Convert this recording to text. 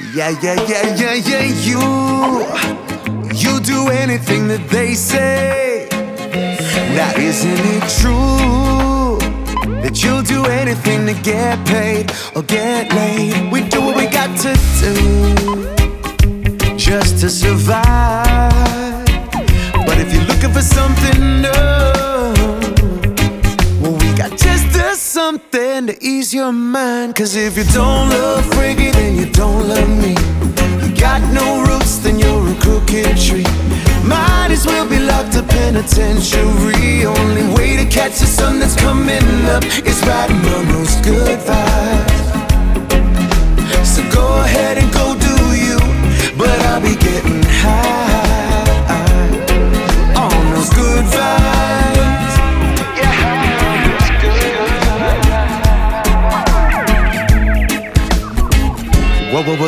Yeah. You do anything that they say. Now isn't it true that you'll do anything to get paid or get laid? We do what we got to do just to survive. But if you're looking for something new, well, we got just something to ease your mind. Cause if you don't love Frankie, then you don't love me. You got no roots, then you're a crooked tree. Might as well be locked up penitentiary. Only way to catch the sun that's coming up is riding on those good vibes.